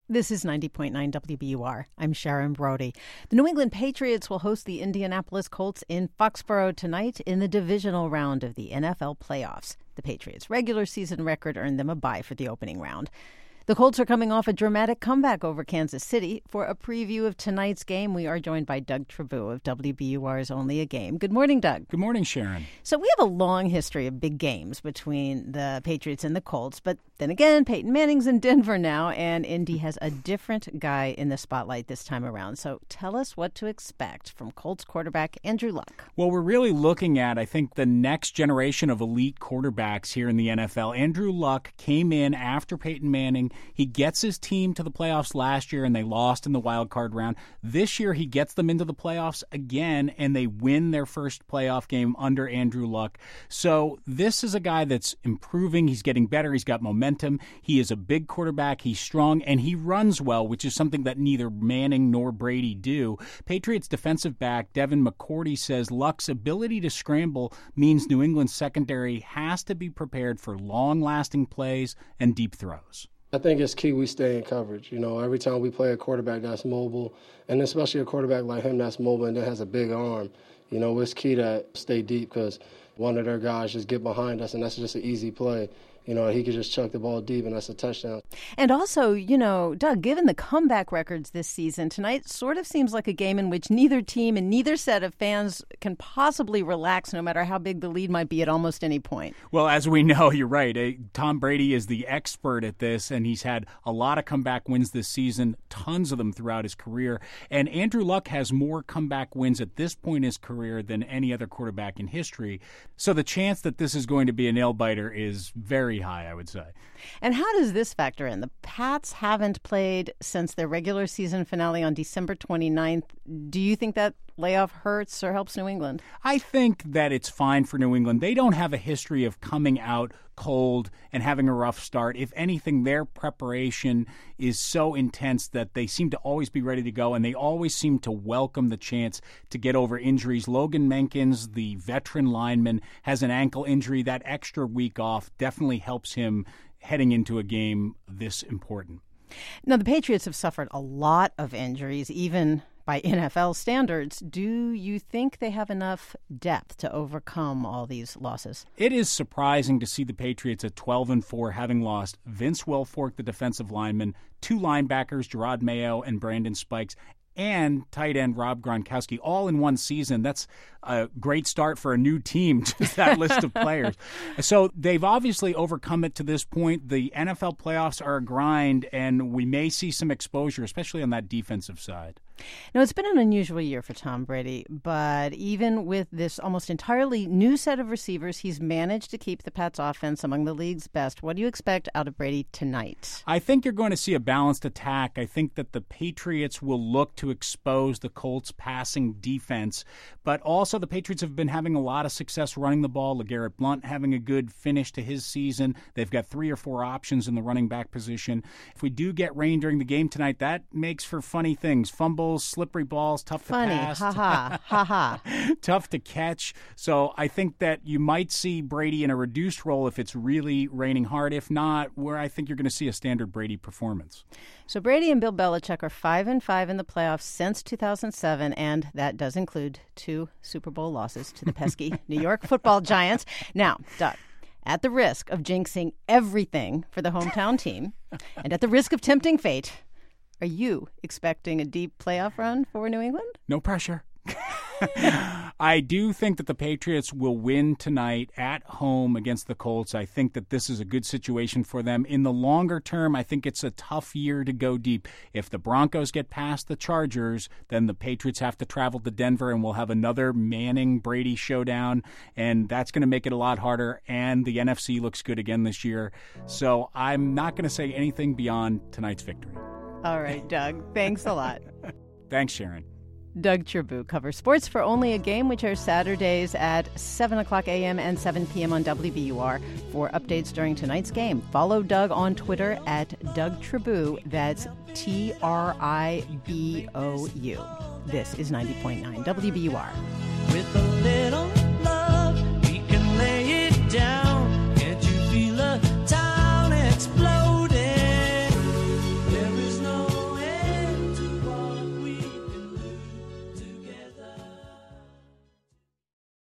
This is 90.9 WBUR. I'm Sharon Brody. The New England Patriots will host the Indianapolis Colts in Foxborough tonight in the divisional round of the NFL playoffs. The Patriots' regular season record earned them a bye for the opening round. The Colts are coming off a dramatic comeback over Kansas City. For a preview of tonight's game, we are joined by Doug Tribou of WBUR's Only a Game. Good morning, Doug. Good morning, Sharon. So we have a long history of big games between the Patriots and the Colts, but then again, Peyton Manning's in Denver now, and Indy has a different guy in the spotlight this time around. So tell us what to expect from Colts quarterback Andrew Luck. Well, we're really looking at, I think, the next generation of elite quarterbacks here in the NFL. Andrew Luck came in after Peyton Manning. He gets his team to the playoffs last year, and they lost in the wild card round. This year, he gets them into the playoffs again, and they win their first playoff game under Andrew Luck. So this is a guy that's improving. He's getting better. He's got momentum. He is a big quarterback. He's strong, and he runs well, which is something that neither Manning nor Brady do. Patriots defensive back Devin McCourty says Luck's ability to scramble means New England's secondary has to be prepared for long-lasting plays and deep throws. I think it's key we stay in coverage. Every time we play a quarterback that's mobile, and especially a quarterback like him that's mobile and that has a big arm, it's key to stay deep because one of their guys just get behind us, and that's just an easy play. He could just chuck the ball deep, and that's a touchdown. And also, Doug, given the comeback records this season, tonight sort of seems like a game in which neither team and neither set of fans can possibly relax no matter how big the lead might be at almost any point. Well, as we know, you're right. Tom Brady is the expert at this, and he's had a lot of comeback wins this season, tons of them throughout his career. And Andrew Luck has more comeback wins at this point in his career than any other quarterback in history. So the chance that this is going to be a nail-biter is very high, I would say. And how does this factor in? The Pats haven't played since their regular season finale on December 29th. Do you think that layoff hurts or helps New England? I think that it's fine for New England. They don't have a history of coming out cold and having a rough start. If anything, their preparation is so intense that they seem to always be ready to go, and they always seem to welcome the chance to get over injuries. Logan Menkins, the veteran lineman, has an ankle injury. That extra week off definitely helps him heading into a game this important. Now, the Patriots have suffered a lot of injuries, even by NFL standards. Do you think they have enough depth to overcome all these losses? It is surprising to see the Patriots at 12-4 having lost Vince Wilfork, the defensive lineman, two linebackers, Gerard Mayo and Brandon Spikes, and tight end Rob Gronkowski, all in one season. That's a great start for a new team, just that list of players. So they've obviously overcome it to this point. The NFL playoffs are a grind, and we may see some exposure, especially on that defensive side. Now, it's been an unusual year for Tom Brady, but even with this almost entirely new set of receivers, he's managed to keep the Pats offense among the league's best. What do you expect out of Brady tonight? I think you're going to see a balanced attack. I think that the Patriots will look to expose the Colts' passing defense, but also the Patriots have been having a lot of success running the ball. LeGarrette Blount having a good finish to his season. They've got 3 or 4 options in the running back position. If we do get rain during the game tonight, that makes for funny things. Fumbles, slippery balls, tough to pass. Funny, ha-ha. Tough to catch. So I think that you might see Brady in a reduced role if it's really raining hard. If not, where I think you're going to see a standard Brady performance. So Brady and Bill Belichick are 5-5 in the playoffs since 2007, and that does include 2 Super Bowl losses to the pesky New York Football Giants. Now, Doug, at the risk of jinxing everything for the hometown team, and at the risk of tempting fate, are you expecting a deep playoff run for New England? No pressure. I do think that the Patriots will win tonight at home against the Colts. I think that this is a good situation for them. In the longer term, I think it's a tough year to go deep. If the Broncos get past the Chargers, then the Patriots have to travel to Denver, and we'll have another Manning-Brady showdown, and that's going to make it a lot harder, and the NFC looks good again this year. So I'm not going to say anything beyond tonight's victory. All right, Doug. Thanks a lot. Thanks, Sharon. Doug Tribou covers sports for Only a Game, which airs Saturdays at 7 o'clock a.m. and 7 p.m. on WBUR. For updates during tonight's game, follow Doug on Twitter at Doug Tribou. That's Tribou. This is 90.9 WBUR.